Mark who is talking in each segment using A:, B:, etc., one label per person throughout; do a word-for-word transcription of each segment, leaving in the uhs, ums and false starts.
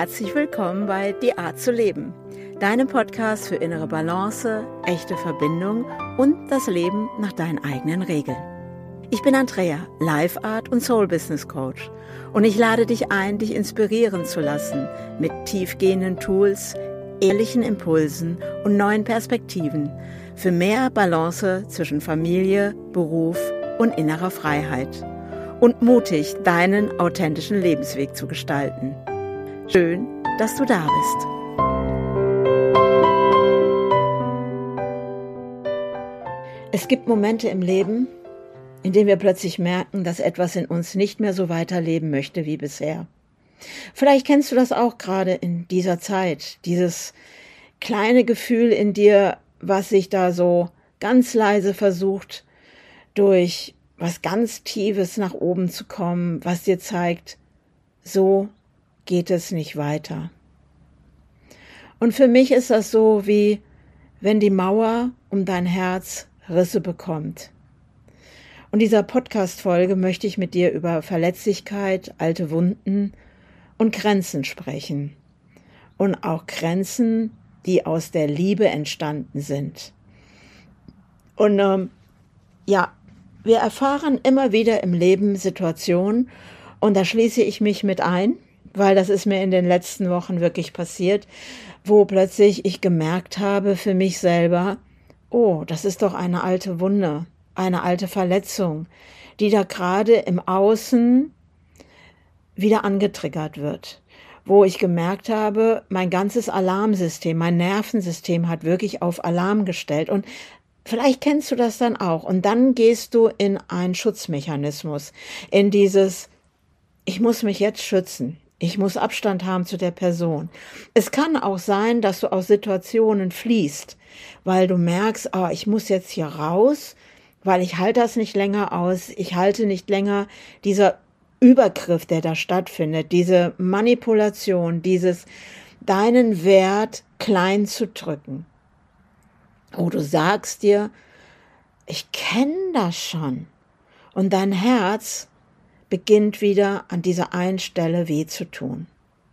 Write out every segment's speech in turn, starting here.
A: Herzlich willkommen bei Die Art zu leben, deinem Podcast für innere Balance, echte Verbindung und das Leben nach deinen eigenen Regeln. Ich bin Andrea, Life Art und Soul Business Coach und ich lade dich ein, dich inspirieren zu lassen mit tiefgehenden Tools, ehrlichen Impulsen und neuen Perspektiven für mehr Balance zwischen Familie, Beruf und innerer Freiheit und mutig deinen authentischen Lebensweg zu gestalten. Schön, dass du da bist. Es gibt Momente im Leben, in denen wir plötzlich merken, dass etwas in uns nicht mehr so weiterleben möchte wie bisher. Vielleicht kennst du das auch gerade in dieser Zeit, dieses kleine Gefühl in dir, was sich da so ganz leise versucht, durch was ganz Tiefes nach oben zu kommen, was dir zeigt, so geht es nicht weiter. Und für mich ist das so, wie wenn die Mauer um dein Herz Risse bekommt. Und in dieser Podcast-Folge möchte ich mit dir über Verletzlichkeit, alte Wunden und Grenzen sprechen. Und auch Grenzen, die aus der Liebe entstanden sind. Und ähm, ja, wir erfahren immer wieder im Leben Situationen, und da schließe ich mich mit ein, weil das ist mir in den letzten Wochen wirklich passiert, wo plötzlich ich gemerkt habe für mich selber, oh, das ist doch eine alte Wunde, eine alte Verletzung, die da gerade im Außen wieder angetriggert wird, wo ich gemerkt habe, mein ganzes Alarmsystem, mein Nervensystem hat wirklich auf Alarm gestellt. Und vielleicht kennst du das dann auch. Und dann gehst du in einen Schutzmechanismus, in dieses, ich muss mich jetzt schützen. Ich muss Abstand haben zu der Person. Es kann auch sein, dass du aus Situationen fliehst, weil du merkst, oh, ich muss jetzt hier raus, weil ich halte das nicht länger aus. Ich halte nicht länger dieser Übergriff, der da stattfindet, diese Manipulation, dieses deinen Wert klein zu drücken. Oh, du sagst dir, ich kenne das schon. Und dein Herz beginnt wieder an dieser einen Stelle weh zu tun.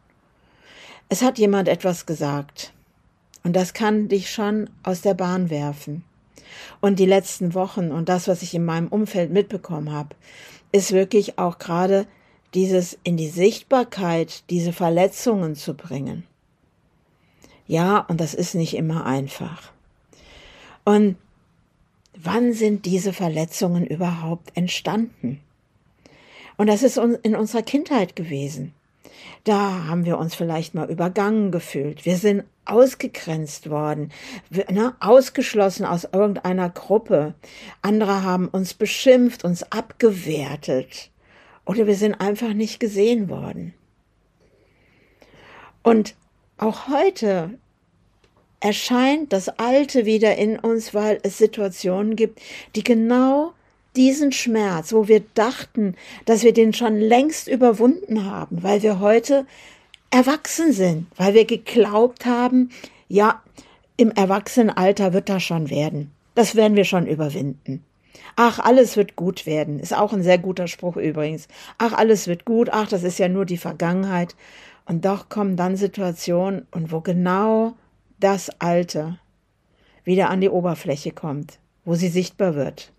A: Es hat jemand etwas gesagt und das kann dich schon aus der Bahn werfen. Und die letzten Wochen und das, was ich in meinem Umfeld mitbekommen habe, ist wirklich auch gerade dieses in die Sichtbarkeit, diese Verletzungen zu bringen. Ja, und das ist nicht immer einfach. Und wann sind diese Verletzungen überhaupt entstanden? Und das ist in unserer Kindheit gewesen. Da haben wir uns vielleicht mal übergangen gefühlt. Wir sind ausgegrenzt worden, ne, ausgeschlossen aus irgendeiner Gruppe. Andere haben uns beschimpft, uns abgewertet. Oder wir sind einfach nicht gesehen worden. Und auch heute erscheint das Alte wieder in uns, weil es Situationen gibt, die genau diesen Schmerz, wo wir dachten, dass wir den schon längst überwunden haben, weil wir heute erwachsen sind, weil wir geglaubt haben, ja, im Erwachsenenalter wird das schon werden. Das werden wir schon überwinden. Ach, alles wird gut werden. Ist auch ein sehr guter Spruch übrigens. Ach, alles wird gut. Ach, das ist ja nur die Vergangenheit. Und doch kommen dann Situationen, und wo genau das Alte wieder an die Oberfläche kommt, wo sie sichtbar wird.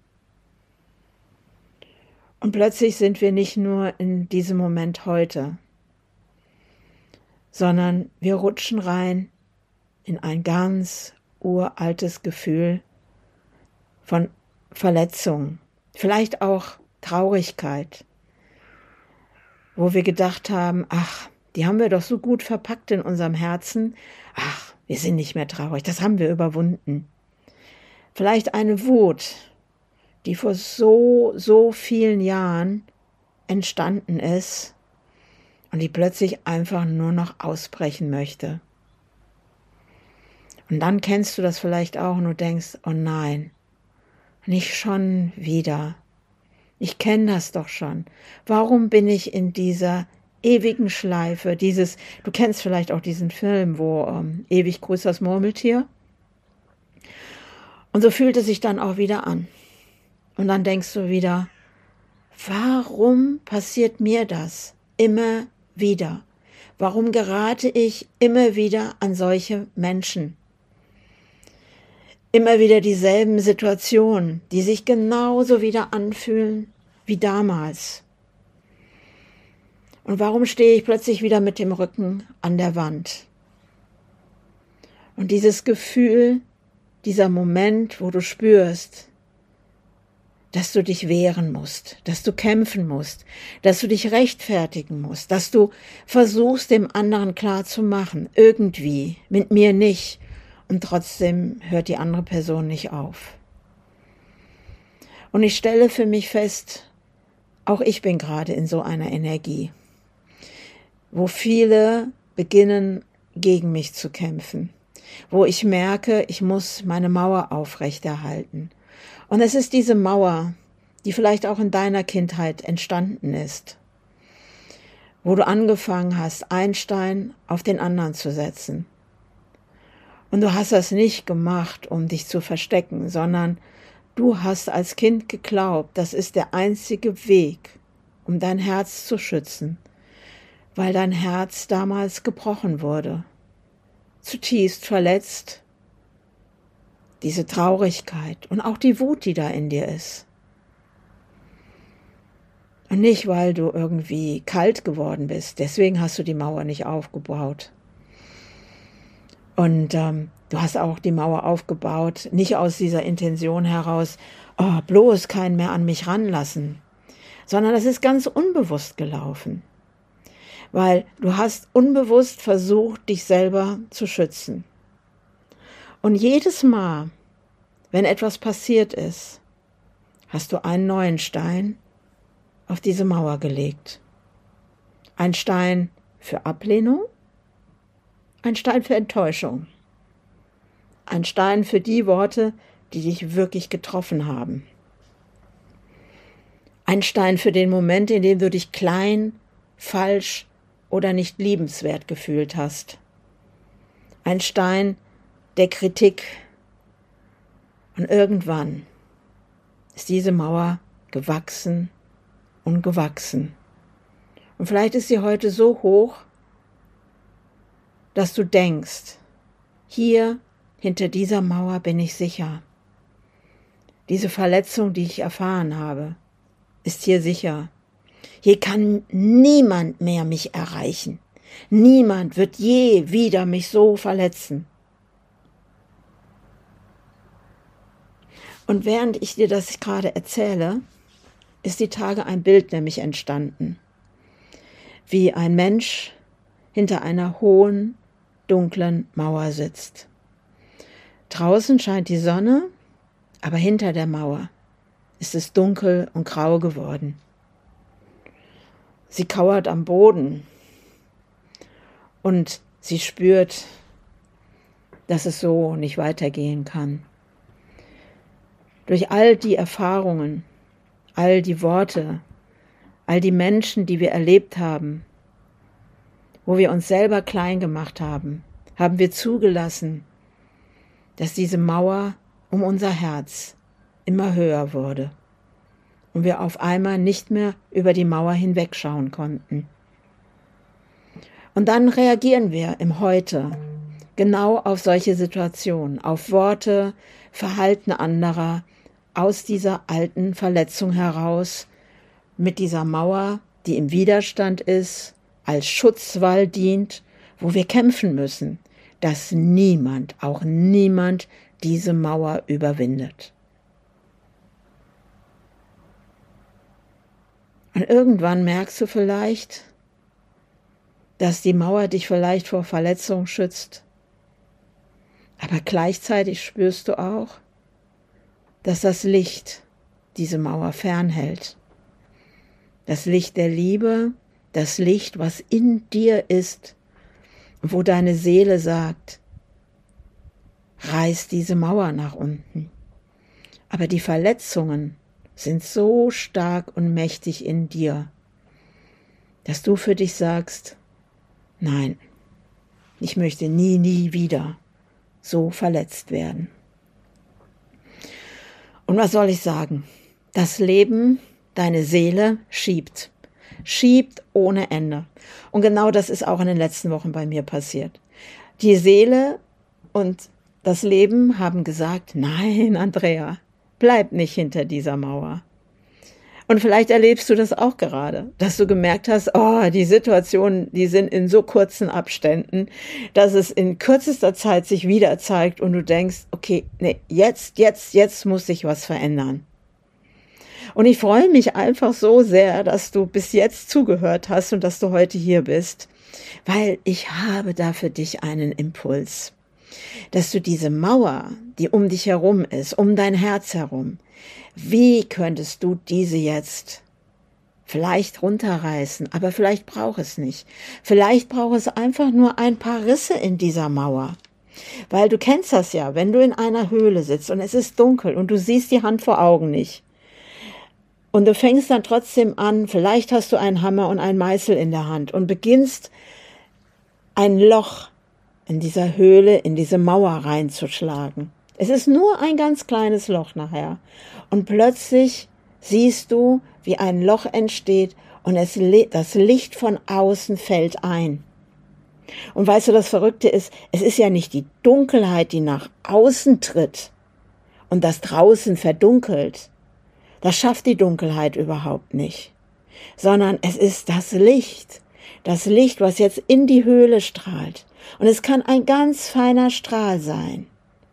A: Und plötzlich sind wir nicht nur in diesem Moment heute, sondern wir rutschen rein in ein ganz uraltes Gefühl von Verletzung, vielleicht auch Traurigkeit, wo wir gedacht haben, ach, die haben wir doch so gut verpackt in unserem Herzen, ach, wir sind nicht mehr traurig, das haben wir überwunden. Vielleicht eine Wut, die vor so, so vielen Jahren entstanden ist und die plötzlich einfach nur noch ausbrechen möchte. Und dann kennst du das vielleicht auch und du denkst, oh nein, nicht schon wieder. Ich kenne das doch schon. Warum bin ich in dieser ewigen Schleife, dieses, du kennst vielleicht auch diesen Film, wo ähm, ewig grüßt das Murmeltier. Und so fühlt es sich dann auch wieder an. Und dann denkst du wieder, warum passiert mir das immer wieder? Warum gerate ich immer wieder an solche Menschen? Immer wieder dieselben Situationen, die sich genauso wieder anfühlen wie damals. Und warum stehe ich plötzlich wieder mit dem Rücken an der Wand? Und dieses Gefühl, dieser Moment, wo du spürst, dass du dich wehren musst, dass du kämpfen musst, dass du dich rechtfertigen musst, dass du versuchst, dem anderen klarzumachen, irgendwie, mit mir nicht, und trotzdem hört die andere Person nicht auf. Und ich stelle für mich fest, auch ich bin gerade in so einer Energie, wo viele beginnen, gegen mich zu kämpfen, wo ich merke, ich muss meine Mauer aufrechterhalten. Und es ist diese Mauer, die vielleicht auch in deiner Kindheit entstanden ist, wo du angefangen hast, einen Stein auf den anderen zu setzen. Und du hast das nicht gemacht, um dich zu verstecken, sondern du hast als Kind geglaubt, das ist der einzige Weg, um dein Herz zu schützen, weil dein Herz damals gebrochen wurde, zutiefst verletzt. Diese Traurigkeit und auch die Wut, die da in dir ist. Und nicht, weil du irgendwie kalt geworden bist. Deswegen hast du die Mauer nicht aufgebaut. Und ähm, du hast auch die Mauer aufgebaut, nicht aus dieser Intention heraus, oh, bloß keinen mehr an mich ranlassen, sondern das ist ganz unbewusst gelaufen. Weil du hast unbewusst versucht, dich selber zu schützen. Und jedes Mal, wenn etwas passiert ist, hast du einen neuen Stein auf diese Mauer gelegt. Ein Stein für Ablehnung, ein Stein für Enttäuschung, ein Stein für die Worte, die dich wirklich getroffen haben. Ein Stein für den Moment, in dem du dich klein, falsch oder nicht liebenswert gefühlt hast. Ein Stein der Kritik. Und irgendwann ist diese Mauer gewachsen und gewachsen. Und vielleicht ist sie heute so hoch, dass du denkst, hier hinter dieser Mauer bin ich sicher. Diese Verletzung, die ich erfahren habe, ist hier sicher. Hier kann niemand mehr mich erreichen. Niemand wird je wieder mich so verletzen. Und während ich dir das gerade erzähle, ist die Tage ein Bild nämlich entstanden, wie ein Mensch hinter einer hohen, dunklen Mauer sitzt. Draußen scheint die Sonne, aber hinter der Mauer ist es dunkel und grau geworden. Sie kauert am Boden und sie spürt, dass es so nicht weitergehen kann. Durch all die Erfahrungen, all die Worte, all die Menschen, die wir erlebt haben, wo wir uns selber klein gemacht haben, haben wir zugelassen, dass diese Mauer um unser Herz immer höher wurde und wir auf einmal nicht mehr über die Mauer hinwegschauen konnten. Und dann reagieren wir im Heute genau auf solche Situationen, auf Worte, Verhalten anderer, aus dieser alten Verletzung heraus, mit dieser Mauer, die im Widerstand ist, als Schutzwall dient, wo wir kämpfen müssen, dass niemand, auch niemand, diese Mauer überwindet. Und irgendwann merkst du vielleicht, dass die Mauer dich vielleicht vor Verletzung schützt, aber gleichzeitig spürst du auch, dass das Licht diese Mauer fernhält. Das Licht der Liebe, das Licht, was in dir ist, wo deine Seele sagt, reiß diese Mauer nach unten. Aber die Verletzungen sind so stark und mächtig in dir, dass du für dich sagst, nein, ich möchte nie, nie wieder so verletzt werden. Und was soll ich sagen? Das Leben, deine Seele schiebt. schiebt ohne Ende. Und genau das ist auch in den letzten Wochen bei mir passiert. Die Seele und das Leben haben gesagt, nein, Andrea, bleib nicht hinter dieser Mauer. Und vielleicht erlebst du das auch gerade, dass du gemerkt hast, oh, die Situationen, die sind in so kurzen Abständen, dass es in kürzester Zeit sich wieder zeigt und du denkst, okay, nee, jetzt, jetzt, jetzt muss sich was verändern. Und ich freue mich einfach so sehr, dass du bis jetzt zugehört hast und dass du heute hier bist, weil ich habe da für dich einen Impuls, dass du diese Mauer, die um dich herum ist, um dein Herz herum, wie könntest du diese jetzt vielleicht runterreißen, aber vielleicht braucht es nicht. Vielleicht braucht es einfach nur ein paar Risse in dieser Mauer. Weil du kennst das ja, wenn du in einer Höhle sitzt und es ist dunkel und du siehst die Hand vor Augen nicht. Und du fängst dann trotzdem an, vielleicht hast du einen Hammer und einen Meißel in der Hand und beginnst ein Loch in dieser Höhle, in diese Mauer reinzuschlagen. Es ist nur ein ganz kleines Loch nachher. Und plötzlich siehst du, wie ein Loch entsteht und es, das Licht von außen fällt ein. Und weißt du, das Verrückte ist, es ist ja nicht die Dunkelheit, die nach außen tritt und das draußen verdunkelt. Das schafft die Dunkelheit überhaupt nicht. Sondern es ist das Licht. Das Licht, was jetzt in die Höhle strahlt. Und es kann ein ganz feiner Strahl sein.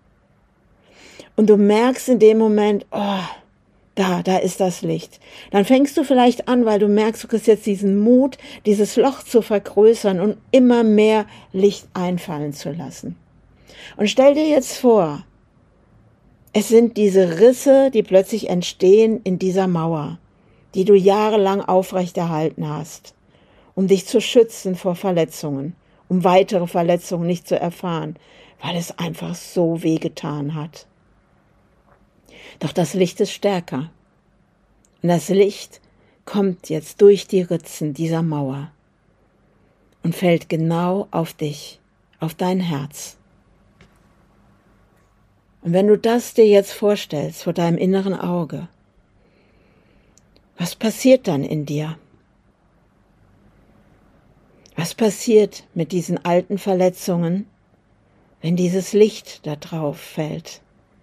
A: Und du merkst in dem Moment, oh, da, da ist das Licht. Dann fängst du vielleicht an, weil du merkst, du kriegst jetzt diesen Mut, dieses Loch zu vergrößern und immer mehr Licht einfallen zu lassen. Und stell dir jetzt vor, es sind diese Risse, die plötzlich entstehen in dieser Mauer, die du jahrelang aufrechterhalten hast, um dich zu schützen vor Verletzungen, um weitere Verletzungen nicht zu erfahren, weil es einfach so wehgetan hat. Doch das Licht ist stärker. Und das Licht kommt jetzt durch die Ritzen dieser Mauer und fällt genau auf dich, auf dein Herz. Und wenn du das dir jetzt vorstellst vor deinem inneren Auge, was passiert dann in dir? Was passiert mit diesen alten Verletzungen, wenn dieses Licht da drauf fällt?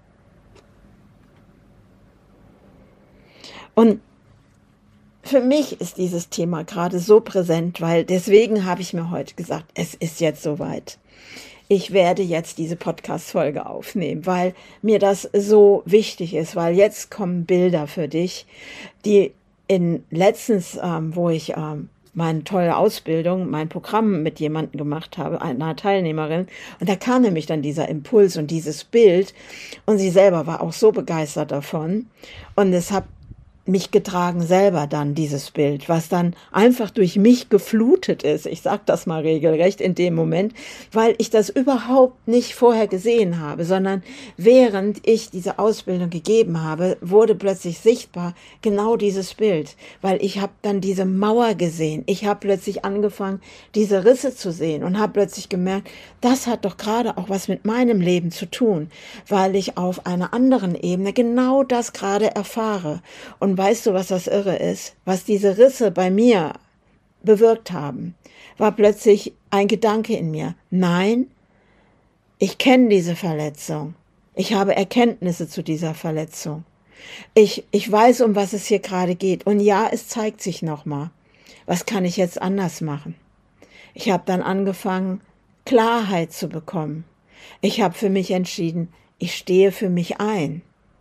A: Und für mich ist dieses Thema gerade so präsent, weil deswegen habe ich mir heute gesagt, es ist jetzt soweit. Ich werde jetzt diese Podcast-Folge aufnehmen, weil mir das so wichtig ist, weil jetzt kommen Bilder für dich, die in letztens, ähm, wo ich ähm, meine tolle Ausbildung, mein Programm mit jemandem gemacht habe, einer Teilnehmerin, und da kam nämlich dann dieser Impuls und dieses Bild und sie selber war auch so begeistert davon und es hat mich getragen selber dann dieses Bild, was dann einfach durch mich geflutet ist. Ich sag das mal regelrecht in dem Moment, weil ich das überhaupt nicht vorher gesehen habe, sondern während ich diese Ausbildung gegeben habe, wurde plötzlich sichtbar genau dieses Bild, weil ich habe dann diese Mauer gesehen. Ich habe plötzlich angefangen, diese Risse zu sehen und habe plötzlich gemerkt, das hat doch gerade auch was mit meinem Leben zu tun, weil ich auf einer anderen Ebene genau das gerade erfahre. Und Und weißt du, was das Irre ist? Was diese Risse bei mir bewirkt haben, war plötzlich ein Gedanke in mir. Nein, ich kenne diese Verletzung. Ich habe Erkenntnisse zu dieser Verletzung. Ich, ich weiß, um was es hier gerade geht. Und ja, es zeigt sich nochmal. Was kann ich jetzt anders machen? Ich habe dann angefangen, Klarheit zu bekommen. Ich habe für mich entschieden, ich stehe für mich ein.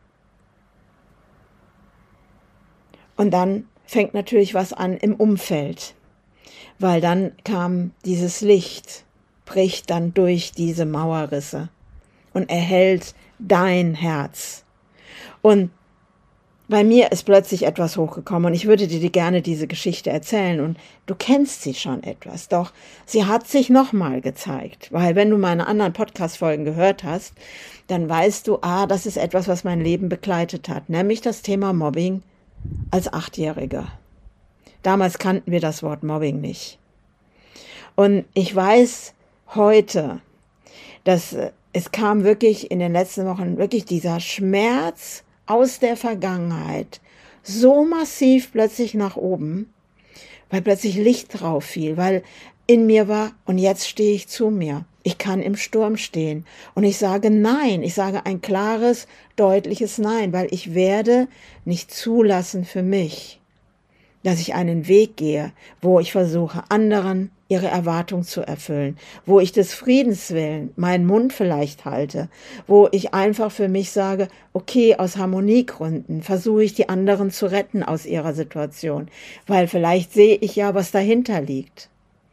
A: Und dann fängt natürlich was an im Umfeld, weil dann kam dieses Licht, bricht dann durch diese Mauerrisse und erhellt dein Herz. Und bei mir ist plötzlich etwas hochgekommen und ich würde dir gerne diese Geschichte erzählen und du kennst sie schon etwas, doch sie hat sich nochmal gezeigt, weil wenn du meine anderen Podcast-Folgen gehört hast, dann weißt du, ah, das ist etwas, was mein Leben begleitet hat, nämlich das Thema Mobbing als Achtjähriger. Damals kannten wir das Wort Mobbing nicht. Und ich weiß heute, dass es kam wirklich in den letzten Wochen wirklich dieser Schmerz aus der Vergangenheit so massiv plötzlich nach oben. weil plötzlich Licht drauf fiel, weil in mir war, und jetzt stehe ich zu mir. Ich kann im Sturm stehen und ich sage Nein. Ich sage ein klares, deutliches Nein, weil ich werde nicht zulassen für mich, dass ich einen Weg gehe, wo ich versuche, anderen ihre Erwartung zu erfüllen, wo ich des Friedens willen meinen Mund vielleicht halte, wo ich einfach für mich sage, okay, aus Harmoniegründen versuche ich die anderen zu retten aus ihrer Situation, weil vielleicht sehe ich ja, was dahinter liegt.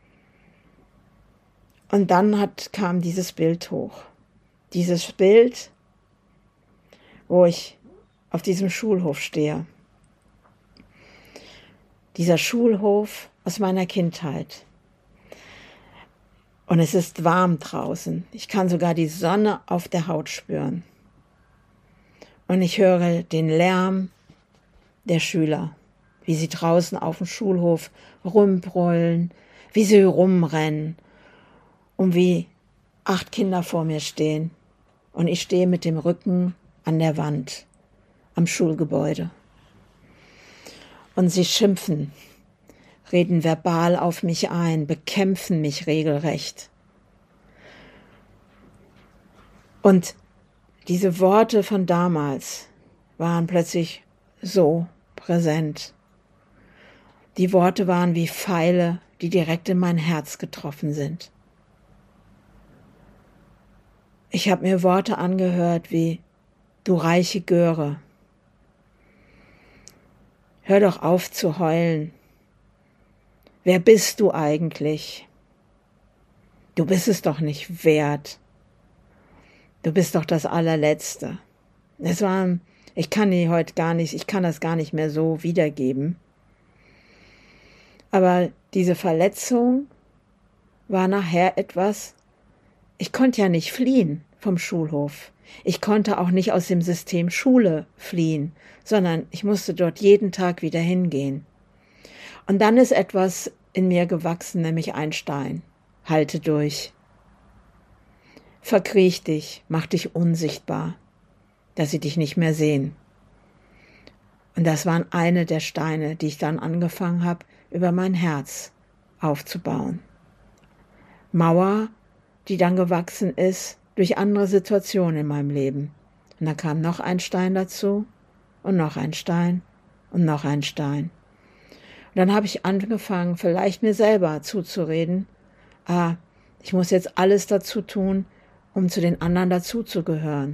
A: Und dann hat, kam dieses Bild hoch. Dieses Bild, wo ich auf diesem Schulhof stehe. Dieser Schulhof aus meiner Kindheit. Und es ist warm draußen. Ich kann sogar die Sonne auf der Haut spüren. Und ich höre den Lärm der Schüler, wie sie draußen auf dem Schulhof rumbrüllen, wie sie rumrennen und wie acht Kinder vor mir stehen. Und ich stehe mit dem Rücken an der Wand, am Schulgebäude. Und sie schimpfen, reden verbal auf mich ein, bekämpfen mich regelrecht. Und diese Worte von damals waren plötzlich so präsent. Die Worte waren wie Pfeile, die direkt in mein Herz getroffen sind. Ich habe mir Worte angehört wie, du reiche Göre, hör doch auf zu heulen. Wer bist du eigentlich? Du bist es doch nicht wert. Du bist doch das Allerletzte. Es war, ich kann die heute gar nicht, ich kann das gar nicht mehr so wiedergeben. Aber diese Verletzung war nachher etwas, ich konnte ja nicht fliehen vom Schulhof. Ich konnte auch nicht aus dem System Schule fliehen, sondern ich musste dort jeden Tag wieder hingehen. Und dann ist etwas in mir gewachsen, nämlich ein Stein. Halte durch. Verkriech dich, mach dich unsichtbar, dass sie dich nicht mehr sehen. Und das waren eine der Steine, die ich dann angefangen habe, über mein Herz aufzubauen. Mauer, die dann gewachsen ist durch andere Situationen in meinem Leben. Und dann kam noch ein Stein dazu und noch ein Stein und noch ein Stein. Und dann habe ich angefangen, vielleicht mir selber zuzureden, ah, ich muss jetzt alles dazu tun, um zu den anderen dazuzugehören.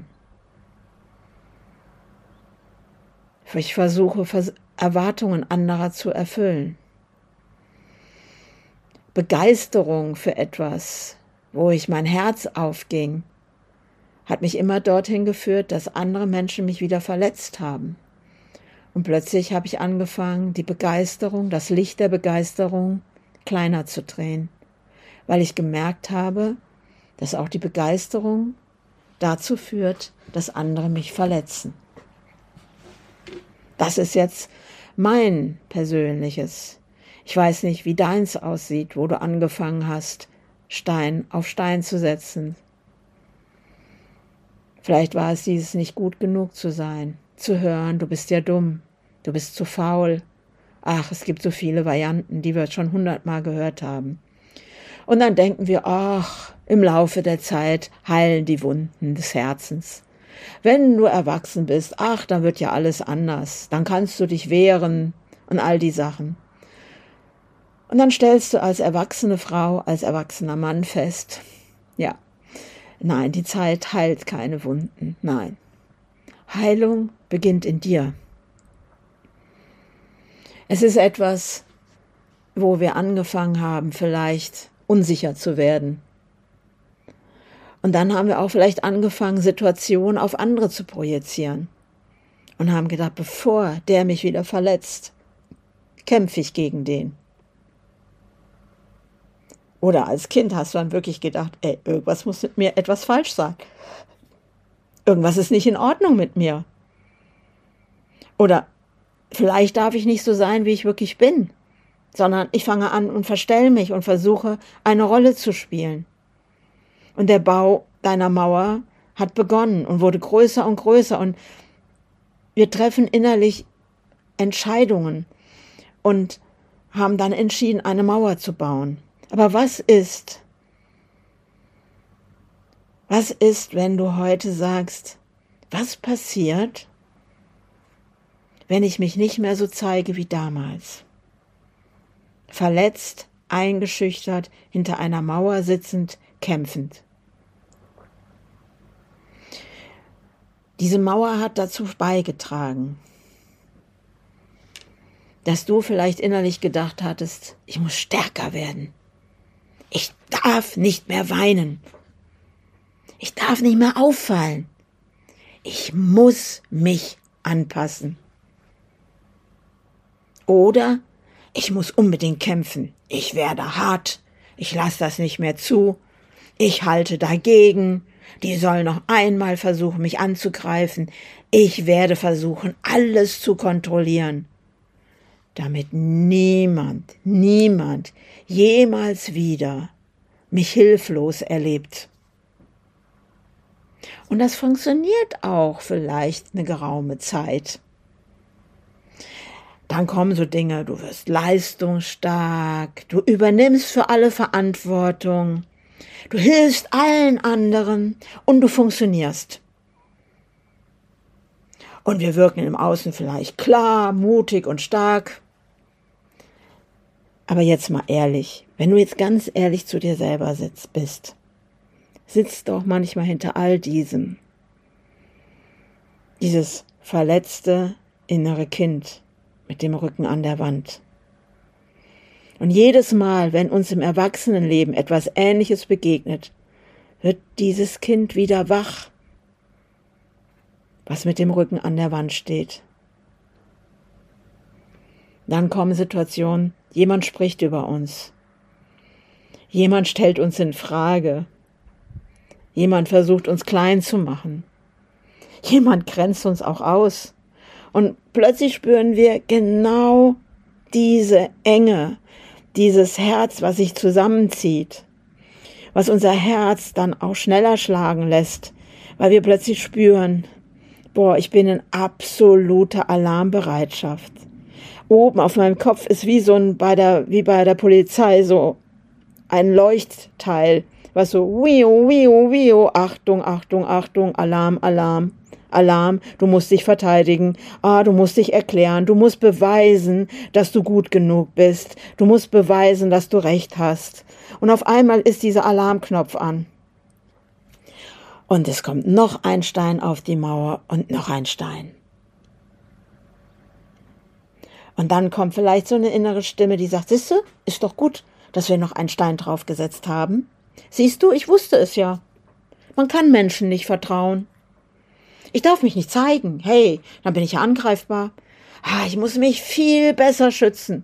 A: Ich versuche, Erwartungen anderer zu erfüllen. Begeisterung für etwas, wo ich mein Herz aufging, hat mich immer dorthin geführt, dass andere Menschen mich wieder verletzt haben. Und plötzlich habe ich angefangen, die Begeisterung, das Licht der Begeisterung kleiner zu drehen, weil ich gemerkt habe, dass auch die Begeisterung dazu führt, dass andere mich verletzen. Das ist jetzt mein persönliches. Ich weiß nicht, wie deins aussieht, wo du angefangen hast, Stein auf Stein zu setzen. Vielleicht war es dieses nicht gut genug zu sein, zu hören, du bist ja dumm, du bist zu faul. Ach, es gibt so viele Varianten, die wir schon hundertmal gehört haben. Und dann denken wir, ach, im Laufe der Zeit heilen die Wunden des Herzens. Wenn du erwachsen bist, ach, dann wird ja alles anders. Dann kannst du dich wehren und all die Sachen. Und dann stellst du als erwachsene Frau, als erwachsener Mann fest, ja, nein, die Zeit heilt keine Wunden, nein. Heilung beginnt in dir. Es ist etwas, wo wir angefangen haben, vielleicht unsicher zu werden. Und dann haben wir auch vielleicht angefangen, Situationen auf andere zu projizieren. Und haben gedacht, bevor der mich wieder verletzt, kämpfe ich gegen den. Oder als Kind hast du dann wirklich gedacht, ey, irgendwas muss mit mir etwas falsch sein. Irgendwas ist nicht in Ordnung mit mir. Oder vielleicht darf ich nicht so sein, wie ich wirklich bin, sondern ich fange an und verstelle mich und versuche, eine Rolle zu spielen. Und der Bau deiner Mauer hat begonnen und wurde größer und größer und wir treffen innerlich Entscheidungen und haben dann entschieden, eine Mauer zu bauen. Aber was ist, was ist, wenn du heute sagst, was passiert, wenn ich mich nicht mehr so zeige wie damals? Verletzt, eingeschüchtert, hinter einer Mauer sitzend, kämpfend. Diese Mauer hat dazu beigetragen, dass du vielleicht innerlich gedacht hattest, ich muss stärker werden. Ich darf nicht mehr weinen. Ich darf nicht mehr auffallen. Ich muss mich anpassen. Oder ich muss unbedingt kämpfen. Ich werde hart. Ich lasse das nicht mehr zu. Ich halte dagegen. Die sollen noch einmal versuchen, mich anzugreifen. Ich werde versuchen, alles zu kontrollieren, damit niemand, niemand jemals wieder mich hilflos erlebt. Und das funktioniert auch vielleicht eine geraume Zeit. Dann kommen so Dinge, du wirst leistungsstark, du übernimmst für alle Verantwortung, du hilfst allen anderen und du funktionierst. Und wir wirken im Außen vielleicht klar, mutig und stark. Aber jetzt mal ehrlich, wenn du jetzt ganz ehrlich zu dir selber sitzt, bist, sitzt doch manchmal hinter all diesem, dieses verletzte innere Kind mit dem Rücken an der Wand. Und jedes Mal, wenn uns im Erwachsenenleben etwas Ähnliches begegnet, wird dieses Kind wieder wach, was mit dem Rücken an der Wand steht. Dann kommen Situationen, jemand spricht über uns. Jemand stellt uns in Frage. Jemand versucht uns klein zu machen. Jemand grenzt uns auch aus. Und plötzlich spüren wir genau diese Enge, dieses Herz, was sich zusammenzieht, was unser Herz dann auch schneller schlagen lässt, weil wir plötzlich spüren, boah, ich bin in absoluter Alarmbereitschaft. Oben auf meinem Kopf ist wie so ein bei der wie bei der Polizei so ein Leuchtteil, was so wio wio wio, Achtung, Achtung, Achtung, Alarm, Alarm, Alarm, du musst dich verteidigen, ah, du musst dich erklären, du musst beweisen, dass du gut genug bist, du musst beweisen, dass du recht hast. Und auf einmal ist dieser Alarmknopf an. Und es kommt noch ein Stein auf die Mauer und noch ein Stein. Und dann kommt vielleicht so eine innere Stimme, die sagt, siehst du, ist doch gut, dass wir noch einen Stein draufgesetzt haben. Siehst du, ich wusste es ja. Man kann Menschen nicht vertrauen. Ich darf mich nicht zeigen. Hey, dann bin ich ja angreifbar. Ah, ich muss mich viel besser schützen.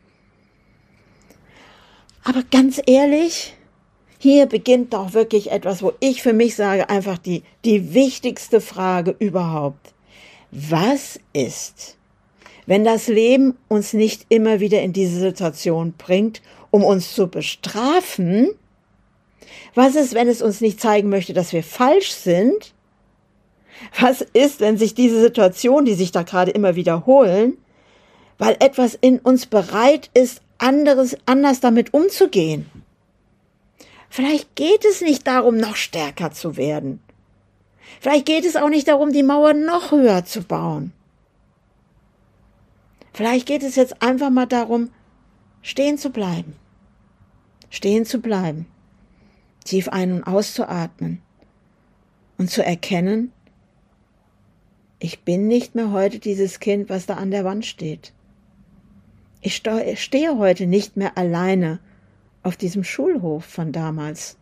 A: Aber ganz ehrlich, hier beginnt doch wirklich etwas, wo ich für mich sage, einfach die, die wichtigste Frage überhaupt. Was ist, wenn das Leben uns nicht immer wieder in diese Situation bringt, um uns zu bestrafen? Was ist, wenn es uns nicht zeigen möchte, dass wir falsch sind? Was ist, wenn sich diese Situationen, die sich da gerade immer wiederholen, weil etwas in uns bereit ist, anderes, anders damit umzugehen? Vielleicht geht es nicht darum, noch stärker zu werden. Vielleicht geht es auch nicht darum, die Mauer noch höher zu bauen. Vielleicht geht es jetzt einfach mal darum, stehen zu bleiben. Stehen zu bleiben. Tief ein- und auszuatmen. Und zu erkennen, ich bin nicht mehr heute dieses Kind, was da an der Wand steht. Ich stehe heute nicht mehr alleine auf diesem Schulhof von damals.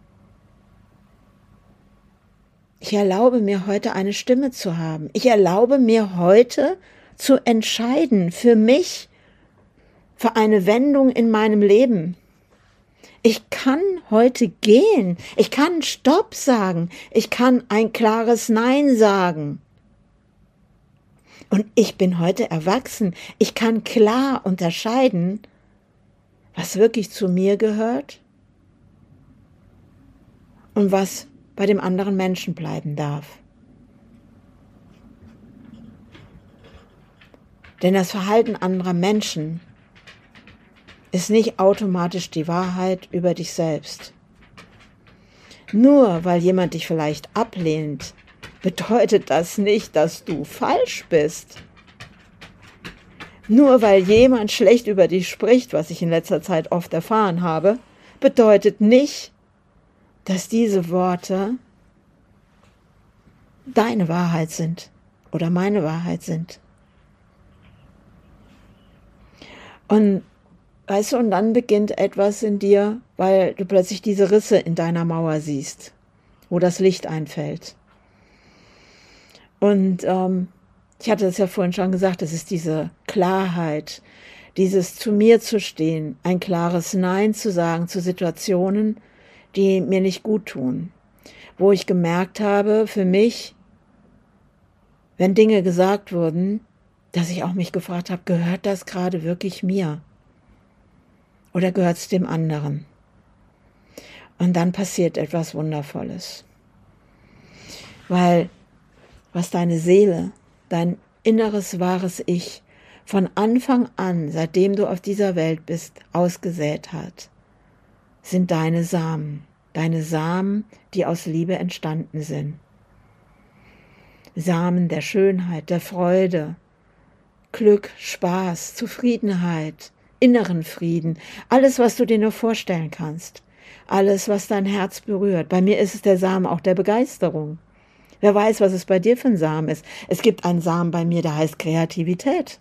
A: Ich erlaube mir heute eine Stimme zu haben. Ich erlaube mir heute zu entscheiden für mich, für eine Wendung in meinem Leben. Ich kann heute gehen. Ich kann Stopp sagen. Ich kann ein klares Nein sagen. Und ich bin heute erwachsen. Ich kann klar unterscheiden, was wirklich zu mir gehört und was bei dem anderen Menschen bleiben darf. Denn das Verhalten anderer Menschen ist nicht automatisch die Wahrheit über dich selbst. Nur weil jemand dich vielleicht ablehnt, bedeutet das nicht, dass du falsch bist. Nur weil jemand schlecht über dich spricht, was ich in letzter Zeit oft erfahren habe, bedeutet nicht, dass diese Worte deine Wahrheit sind oder meine Wahrheit sind. Und weißt du, und dann beginnt etwas in dir, weil du plötzlich diese Risse in deiner Mauer siehst, wo das Licht einfällt. Und ähm, ich hatte es ja vorhin schon gesagt, es ist diese Klarheit, dieses zu mir zu stehen, ein klares Nein zu sagen zu Situationen, die mir nicht gut tun, wo ich gemerkt habe, für mich, wenn Dinge gesagt wurden, dass ich auch mich gefragt habe, gehört das gerade wirklich mir? Oder gehört es dem anderen? Und dann passiert etwas Wundervolles. Weil was deine Seele, dein inneres, wahres Ich von Anfang an, seitdem du auf dieser Welt bist, ausgesät hat, sind deine Samen. Deine Samen, die aus Liebe entstanden sind. Samen der Schönheit, der Freude, Glück, Spaß, Zufriedenheit, inneren Frieden, alles, was du dir nur vorstellen kannst, alles, was dein Herz berührt. Bei mir ist es der Samen auch der Begeisterung. Wer weiß, was es bei dir für ein Samen ist. Es gibt einen Samen bei mir, der heißt Kreativität.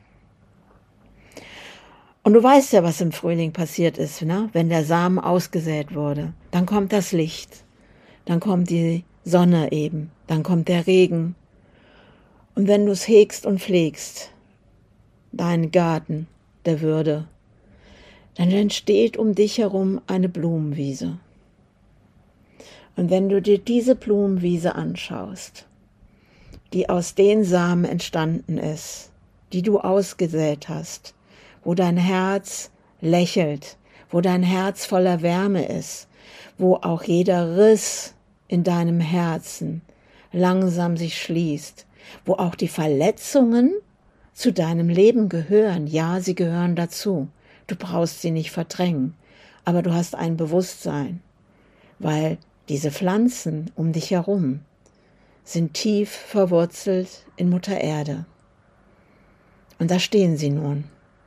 A: Und du weißt ja, was im Frühling passiert ist, ne? Wenn der Samen ausgesät wurde. Dann kommt das Licht, dann kommt die Sonne eben, dann kommt der Regen. Und wenn du es hegst und pflegst, deinen Garten der Würde, dann entsteht um dich herum eine Blumenwiese. Und wenn du dir diese Blumenwiese anschaust, die aus den Samen entstanden ist, die du ausgesät hast, wo dein Herz lächelt, wo dein Herz voller Wärme ist, wo auch jeder Riss in deinem Herzen langsam sich schließt, wo auch die Verletzungen zu deinem Leben gehören. Ja, sie gehören dazu. Du brauchst sie nicht verdrängen, aber du hast ein Bewusstsein, weil diese Pflanzen um dich herum sind tief verwurzelt in Mutter Erde. Und da stehen sie nun.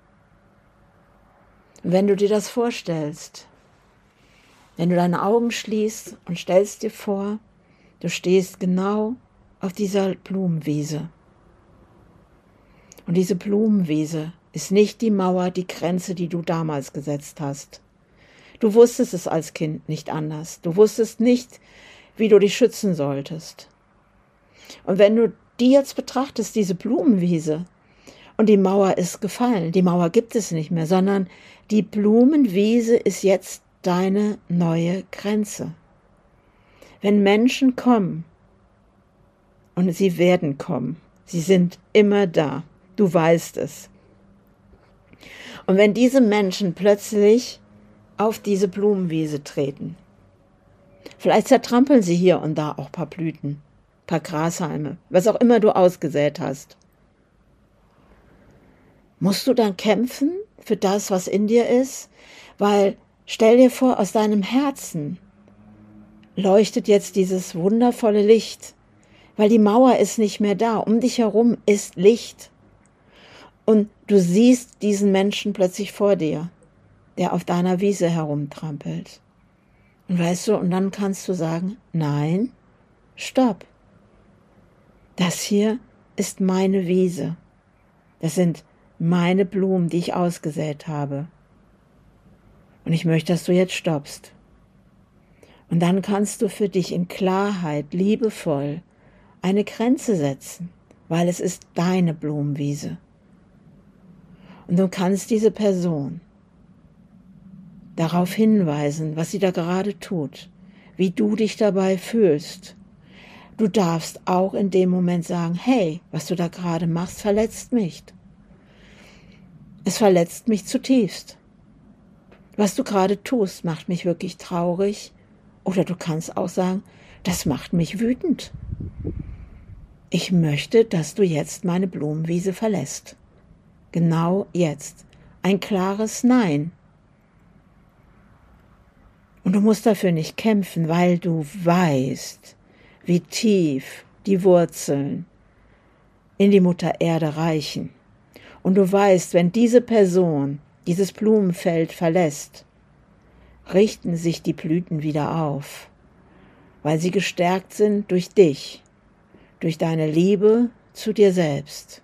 A: Und wenn du dir das vorstellst, wenn du deine Augen schließt und stellst dir vor, du stehst genau auf dieser Blumenwiese. Und diese Blumenwiese ist nicht die Mauer, die Grenze, die du damals gesetzt hast. Du wusstest es als Kind nicht anders. Du wusstest nicht, wie du dich schützen solltest. Und wenn du die jetzt betrachtest, diese Blumenwiese, und die Mauer ist gefallen, die Mauer gibt es nicht mehr, sondern die Blumenwiese ist jetzt deine neue Grenze. Wenn Menschen kommen, und sie werden kommen, sie sind immer da, du weißt es. Und wenn diese Menschen plötzlich auf diese Blumenwiese treten, vielleicht zertrampeln sie hier und da auch ein paar Blüten, ein paar Grashalme, was auch immer du ausgesät hast. Musst du dann kämpfen für das, was in dir ist? Weil, stell dir vor, aus deinem Herzen leuchtet jetzt dieses wundervolle Licht, weil die Mauer ist nicht mehr da, um dich herum ist Licht. Und du siehst diesen Menschen plötzlich vor dir, der auf deiner Wiese herumtrampelt. Und weißt du, und dann kannst du sagen, nein, stopp. Das hier ist meine Wiese. Das sind meine Blumen, die ich ausgesät habe. Und ich möchte, dass du jetzt stoppst. Und dann kannst du für dich in Klarheit, liebevoll, eine Grenze setzen, weil es ist deine Blumenwiese. Und du kannst diese Person darauf hinweisen, was sie da gerade tut, wie du dich dabei fühlst. Du darfst auch in dem Moment sagen, hey, was du da gerade machst, verletzt mich. Es verletzt mich zutiefst. Was du gerade tust, macht mich wirklich traurig. Oder du kannst auch sagen, das macht mich wütend. Ich möchte, dass du jetzt meine Blumenwiese verlässt. Genau jetzt. ein klares Nein. Und du musst dafür nicht kämpfen, weil du weißt, wie tief die Wurzeln in die Mutter Erde reichen. Und du weißt, wenn diese Person dieses Blumenfeld verlässt, richten sich die Blüten wieder auf, weil sie gestärkt sind durch dich, durch deine Liebe zu dir selbst.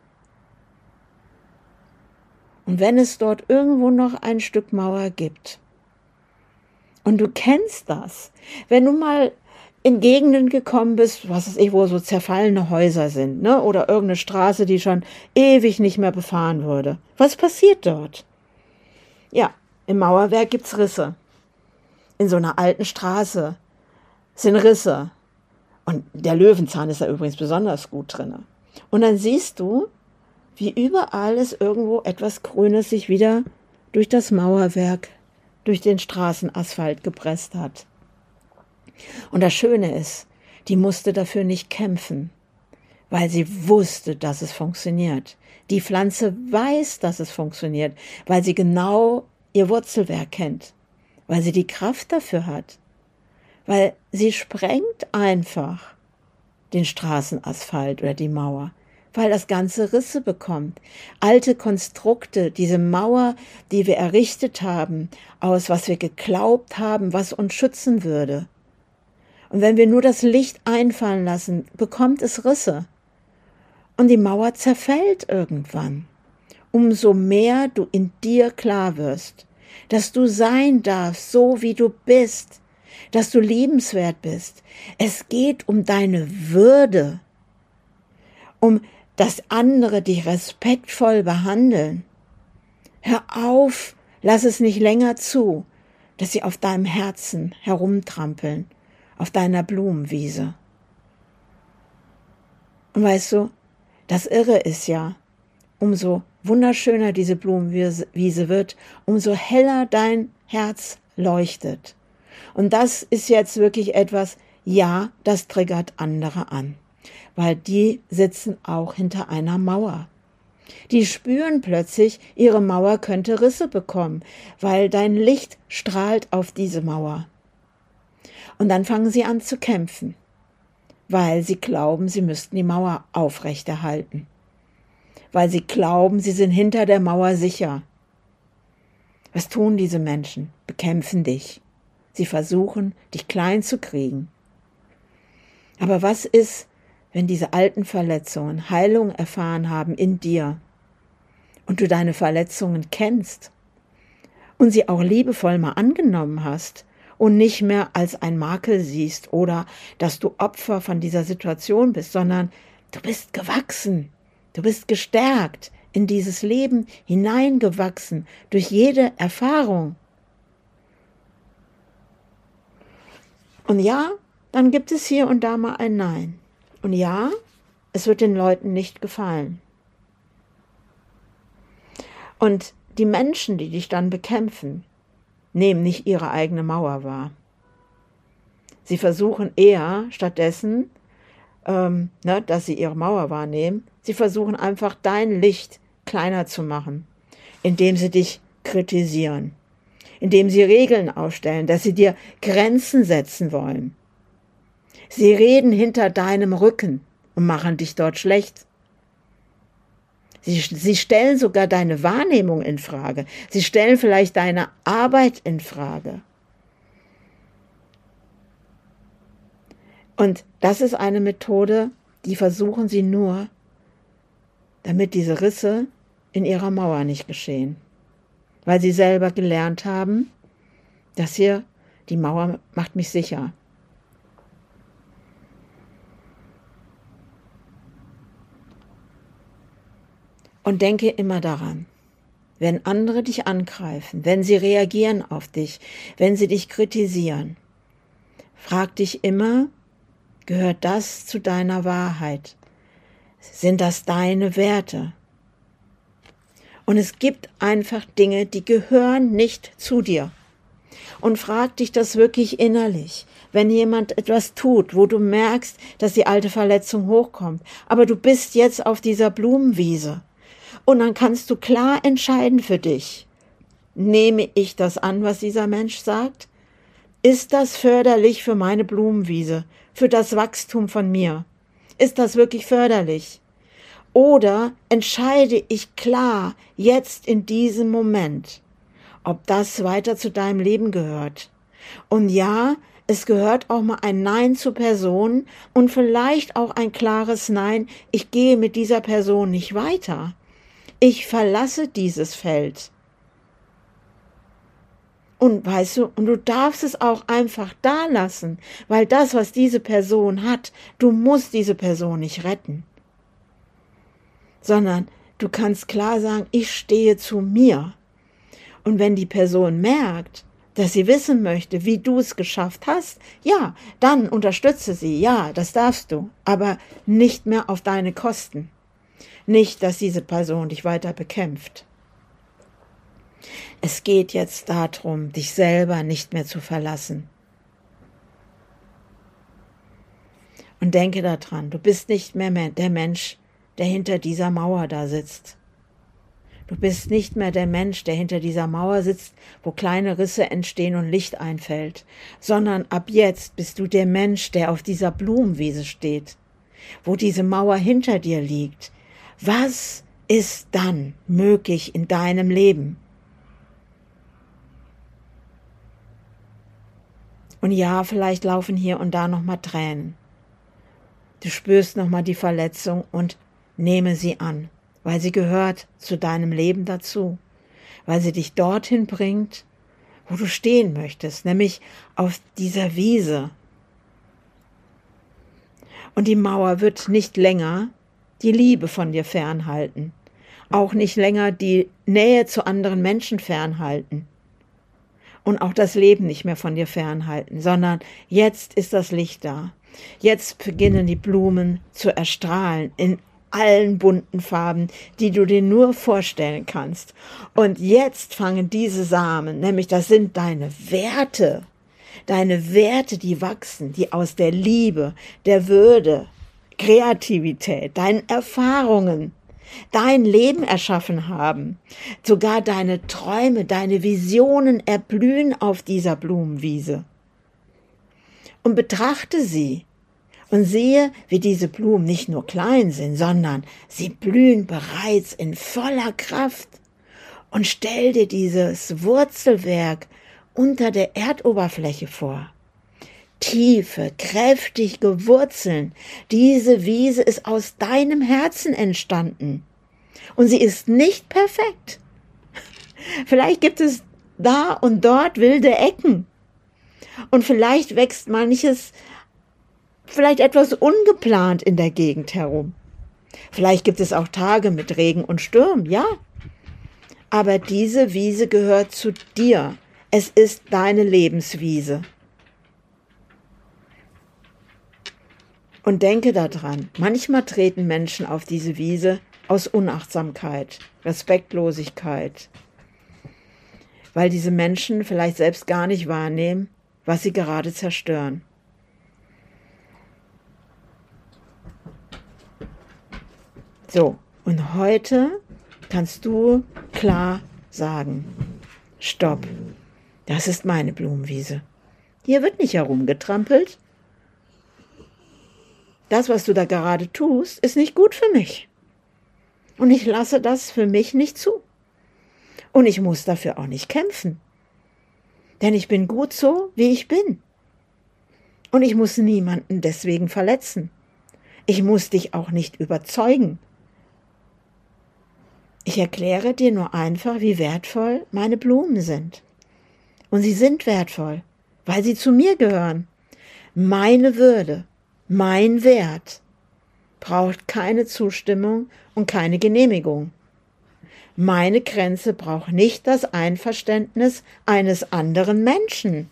A: Und wenn es dort irgendwo noch ein Stück Mauer gibt, und du kennst das, wenn du mal in Gegenden gekommen bist, was weiß ich, wo so zerfallene Häuser sind, ne? Oder irgendeine Straße, die schon ewig nicht mehr befahren wurde. Was passiert dort? Ja, im Mauerwerk gibt's Risse. In so einer alten Straße sind Risse. Und der Löwenzahn ist da übrigens besonders gut drin. Und dann siehst du, wie überall ist irgendwo etwas Grünes sich wieder durch das Mauerwerk, durch den Straßenasphalt gepresst hat. Und das Schöne ist, die musste dafür nicht kämpfen, weil sie wusste, dass es funktioniert. Die Pflanze weiß, dass es funktioniert, weil sie genau ihr Wurzelwerk kennt, weil sie die Kraft dafür hat, weil sie sprengt einfach den Straßenasphalt oder die Mauer, weil das Ganze Risse bekommt. Alte Konstrukte, diese Mauer, die wir errichtet haben, aus was wir geglaubt haben, was uns schützen würde. Und wenn wir nur das Licht einfallen lassen, bekommt es Risse. Und die Mauer zerfällt irgendwann. Umso mehr du in dir klar wirst, dass du sein darfst, so wie du bist, dass du liebenswert bist. Es geht um deine Würde, um dass andere dich respektvoll behandeln. Hör auf, lass es nicht länger zu, dass sie auf deinem Herzen herumtrampeln, auf deiner Blumenwiese. Und weißt du, das Irre ist ja, umso wunderschöner diese Blumenwiese wird, umso heller dein Herz leuchtet. Und das ist jetzt wirklich etwas, ja, das triggert andere an, weil die sitzen auch hinter einer Mauer. Die spüren plötzlich, ihre Mauer könnte Risse bekommen, weil dein Licht strahlt auf diese Mauer. Und dann fangen sie an zu kämpfen, weil sie glauben, sie müssten die Mauer aufrechterhalten, weil sie glauben, sie sind hinter der Mauer sicher. Was tun diese Menschen? Bekämpfen dich. Sie versuchen, dich klein zu kriegen. Aber was ist, wenn diese alten Verletzungen Heilung erfahren haben in dir und du deine Verletzungen kennst und sie auch liebevoll mal angenommen hast und nicht mehr als ein Makel siehst oder dass du Opfer von dieser Situation bist, sondern du bist gewachsen, du bist gestärkt, in dieses Leben hineingewachsen durch jede Erfahrung. Und ja, dann gibt es hier und da mal ein Nein. Und ja, es wird den Leuten nicht gefallen. Und die Menschen, die dich dann bekämpfen, nehmen nicht ihre eigene Mauer wahr. Sie versuchen eher stattdessen, ähm, ne, dass sie ihre Mauer wahrnehmen, sie versuchen einfach dein Licht kleiner zu machen, indem sie dich kritisieren, indem sie Regeln aufstellen, dass sie dir Grenzen setzen wollen. Sie reden hinter deinem Rücken und machen dich dort schlecht. Sie, sie stellen sogar deine Wahrnehmung in Frage. Sie stellen vielleicht deine Arbeit in Frage. Und das ist eine Methode, die versuchen sie nur, damit diese Risse in ihrer Mauer nicht geschehen. Weil sie selber gelernt haben, dass hier die Mauer macht mich sicher. Und denke immer daran, wenn andere dich angreifen, wenn sie reagieren auf dich, wenn sie dich kritisieren, frag dich immer, gehört das zu deiner Wahrheit? Sind das deine Werte? Und es gibt einfach Dinge, die gehören nicht zu dir. Und frag dich das wirklich innerlich. Wenn jemand etwas tut, wo du merkst, dass die alte Verletzung hochkommt, aber du bist jetzt auf dieser Blumenwiese. Und dann kannst du klar entscheiden für dich, Nehme ich das an, was dieser Mensch sagt? Ist das förderlich für meine Blumenwiese, für das Wachstum von mir? Ist das wirklich förderlich? Oder entscheide ich klar, jetzt in diesem Moment, ob das weiter zu deinem Leben gehört? Und ja, es gehört auch mal ein Nein zu Personen und vielleicht auch ein klares Nein, ich gehe mit dieser Person nicht weiter. Ich verlasse dieses Feld. Und weißt du, und du darfst es auch einfach da lassen, weil das, was diese Person hat, du musst diese Person nicht retten. Sondern du kannst klar sagen, ich stehe zu mir. Und wenn die Person merkt, dass sie wissen möchte, wie du es geschafft hast, ja, dann unterstütze sie, ja, das darfst du, aber nicht mehr auf deine Kosten. Nicht, dass diese Person dich weiter bekämpft. Es geht jetzt darum, dich selber nicht mehr zu verlassen. Und denke daran, du bist nicht mehr der Mensch, der hinter dieser Mauer da sitzt. Du bist nicht mehr der Mensch, der hinter dieser Mauer sitzt, wo kleine Risse entstehen und Licht einfällt, sondern ab jetzt bist du der Mensch, der auf dieser Blumenwiese steht, wo diese Mauer hinter dir liegt. Was ist dann möglich in deinem Leben? Und ja, vielleicht laufen hier und da nochmal Tränen. Du spürst nochmal die Verletzung und nehme sie an, weil sie gehört zu deinem Leben dazu, weil sie dich dorthin bringt, wo du stehen möchtest, nämlich auf dieser Wiese. Und die Mauer wird nicht länger die Liebe von dir fernhalten, auch nicht länger die Nähe zu anderen Menschen fernhalten. Und auch das Leben nicht mehr von dir fernhalten, sondern jetzt ist das Licht da. Jetzt beginnen die Blumen zu erstrahlen in allen bunten Farben, die du dir nur vorstellen kannst. Und jetzt fangen diese Samen, nämlich das sind deine Werte, deine Werte, die wachsen, die aus der Liebe, der Würde, Kreativität, deinen Erfahrungen, dein Leben erschaffen haben. Sogar deine Träume, deine Visionen erblühen auf dieser Blumenwiese. Und betrachte sie und sehe, wie diese Blumen nicht nur klein sind, sondern sie blühen bereits in voller Kraft. Und stell dir dieses Wurzelwerk unter der Erdoberfläche vor. Tiefe, kräftige Wurzeln. Diese Wiese ist aus deinem Herzen entstanden. Und sie ist nicht perfekt. Vielleicht gibt es da und dort wilde Ecken. Und vielleicht wächst manches vielleicht etwas ungeplant in der Gegend herum. Vielleicht gibt es auch Tage mit Regen und Sturm, ja. Aber diese Wiese gehört zu dir. Es ist deine Lebenswiese. Und denke daran, manchmal treten Menschen auf diese Wiese aus Unachtsamkeit, Respektlosigkeit, weil diese Menschen vielleicht selbst gar nicht wahrnehmen, was sie gerade zerstören. So, und heute kannst du klar sagen, stopp, das ist meine Blumenwiese. Hier wird nicht herumgetrampelt. Das, was du da gerade tust, ist nicht gut für mich. Und ich lasse das für mich nicht zu. Und ich muss dafür auch nicht kämpfen. Denn ich bin gut so, wie ich bin. Und ich muss niemanden deswegen verletzen. Ich muss dich auch nicht überzeugen. Ich erkläre dir nur einfach, wie wertvoll meine Blumen sind. Und sie sind wertvoll, weil sie zu mir gehören. Meine Würde, mein Wert braucht keine Zustimmung und keine Genehmigung. Meine Grenze braucht nicht das Einverständnis eines anderen Menschen.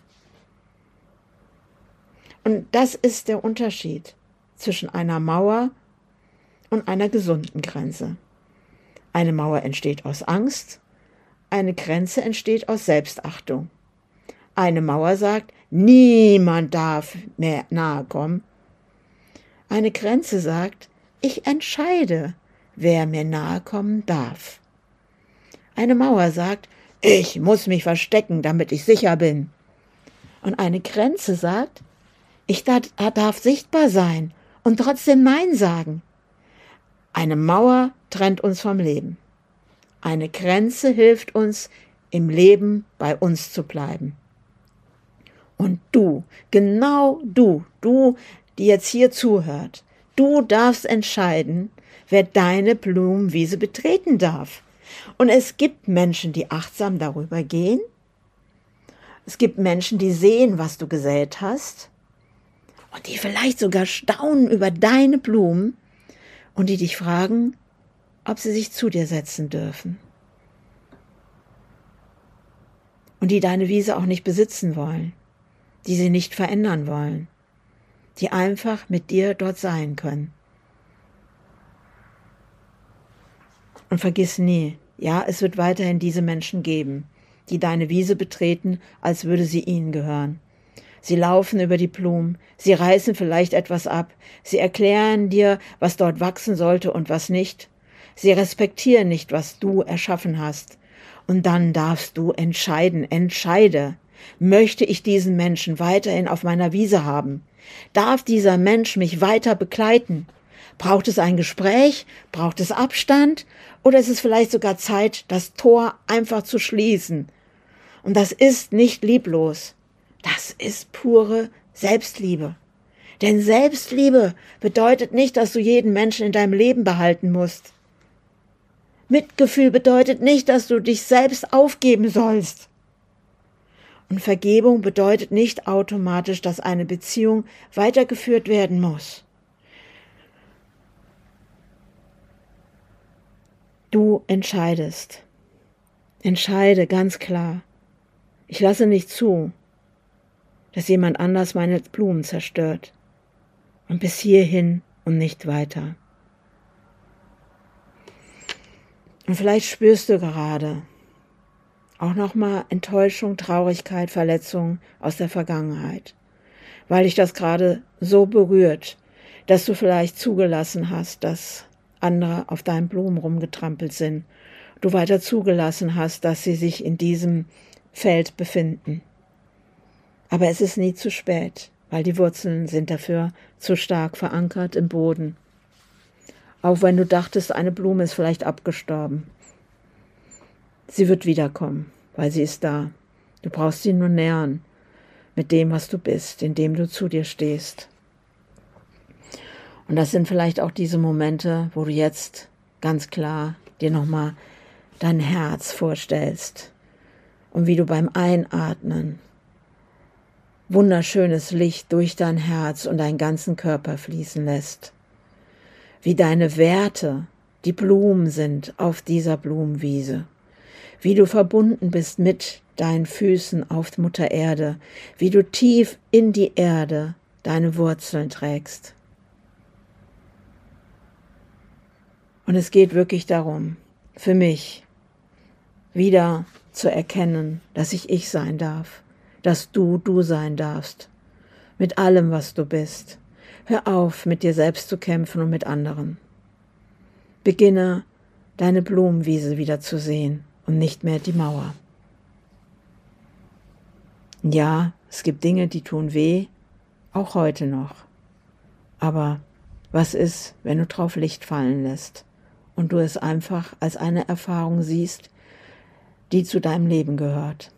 A: Und das ist der Unterschied zwischen einer Mauer und einer gesunden Grenze. Eine Mauer entsteht aus Angst, eine Grenze entsteht aus Selbstachtung. Eine Mauer sagt, niemand darf mehr nahe kommen. Eine Grenze sagt, ich entscheide, wer mir nahe kommen darf. Eine Mauer sagt, Ich muss mich verstecken, damit ich sicher bin. Und eine Grenze sagt, ich darf sichtbar sein und trotzdem Nein sagen. Eine Mauer trennt uns vom Leben. Eine Grenze hilft uns, im Leben bei uns zu bleiben. Und du, genau du, du, die jetzt hier zuhört, du darfst entscheiden, wer deine Blumenwiese betreten darf. Und es gibt Menschen, die achtsam darüber gehen. Es gibt Menschen, die sehen, was du gesät hast. Und die vielleicht sogar staunen über deine Blumen und die dich fragen, ob sie sich zu dir setzen dürfen. Und die deine Wiese auch nicht besitzen wollen, die sie nicht verändern wollen, die einfach mit dir dort sein können. Und vergiss nie, ja, es wird weiterhin diese Menschen geben, die deine Wiese betreten, als würde sie ihnen gehören. Sie laufen über die Blumen, sie reißen vielleicht etwas ab, sie erklären dir, was dort wachsen sollte und was nicht. Sie respektieren nicht, was du erschaffen hast. Und dann darfst du entscheiden, entscheide. Möchte ich diesen Menschen weiterhin auf meiner Wiese haben? Darf dieser Mensch mich weiter begleiten? Braucht es ein Gespräch? Braucht es Abstand? Oder ist es vielleicht sogar Zeit, das Tor einfach zu schließen? Und das ist nicht lieblos. Das ist pure Selbstliebe. Denn Selbstliebe bedeutet nicht, dass du jeden Menschen in deinem Leben behalten musst. Mitgefühl bedeutet nicht, dass du dich selbst aufgeben sollst. Und Vergebung bedeutet nicht automatisch, dass eine Beziehung weitergeführt werden muss. Du entscheidest. Entscheide ganz klar. Ich lasse nicht zu, dass jemand anders meine Blumen zerstört. Und bis hierhin und nicht weiter. Und vielleicht spürst du gerade auch nochmal Enttäuschung, Traurigkeit, Verletzung aus der Vergangenheit, weil dich das gerade so berührt, dass du vielleicht zugelassen hast, dass andere auf deinen Blumen rumgetrampelt sind, du weiter zugelassen hast, dass sie sich in diesem Feld befinden. Aber es ist nie zu spät, weil die Wurzeln sind dafür zu stark verankert im Boden. Auch wenn du dachtest, eine Blume ist vielleicht abgestorben. Sie wird wiederkommen, weil sie ist da. Du brauchst sie nur nähern mit dem, was du bist, indem du zu dir stehst. Und das sind vielleicht auch diese Momente, wo du jetzt ganz klar dir nochmal dein Herz vorstellst und wie du beim Einatmen wunderschönes Licht durch dein Herz und deinen ganzen Körper fließen lässt. Wie deine Werte die Blumen sind auf dieser Blumenwiese. Wie du verbunden bist mit deinen Füßen auf Mutter Erde. Wie du tief in die Erde deine Wurzeln trägst. Und es geht wirklich darum, für mich wieder zu erkennen, dass ich ich sein darf, dass du du sein darfst, mit allem, was du bist. Hör auf, mit dir selbst zu kämpfen und mit anderen. Beginne, deine Blumenwiese wieder zu sehen und nicht mehr die Mauer. Ja, es gibt Dinge, die tun weh, auch heute noch. Aber was ist, wenn du drauf Licht fallen lässt und du es einfach als eine Erfahrung siehst, die zu deinem Leben gehört?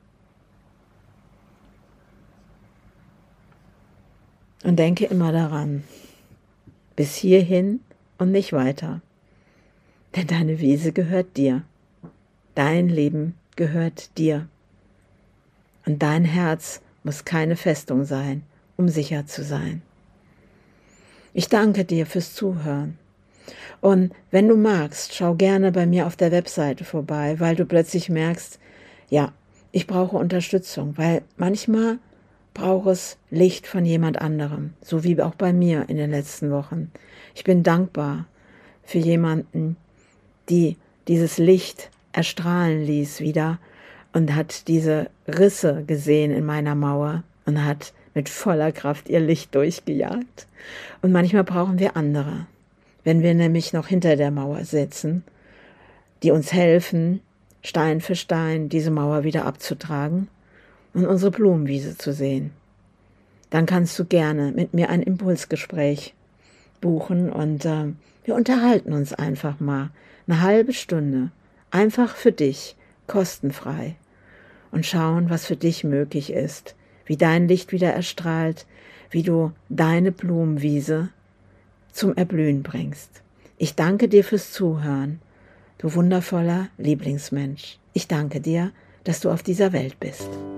A: Und denke immer daran, bis hierhin und nicht weiter. Denn deine Wiese gehört dir. Dein Leben gehört dir. Und dein Herz muss keine Festung sein, um sicher zu sein. Ich danke dir fürs Zuhören. Und wenn du magst, schau gerne bei mir auf der Webseite vorbei, weil du plötzlich merkst, ja, ich brauche Unterstützung, weil manchmal brauche es Licht von jemand anderem, so wie auch bei mir in den letzten Wochen. Ich bin dankbar für jemanden, die dieses Licht erstrahlen ließ wieder und hat diese Risse gesehen in meiner Mauer und hat mit voller Kraft ihr Licht durchgejagt. Und manchmal brauchen wir andere, wenn wir nämlich noch hinter der Mauer sitzen, die uns helfen, Stein für Stein diese Mauer wieder abzutragen und unsere Blumenwiese zu sehen. Dann kannst du gerne mit mir ein Impulsgespräch buchen und äh, wir unterhalten uns einfach mal eine halbe Stunde, einfach für dich, kostenfrei und schauen, was für dich möglich ist, wie dein Licht wieder erstrahlt, wie du deine Blumenwiese zum Erblühen bringst. Ich danke dir fürs Zuhören, du wundervoller Lieblingsmensch. Ich danke dir, dass du auf dieser Welt bist.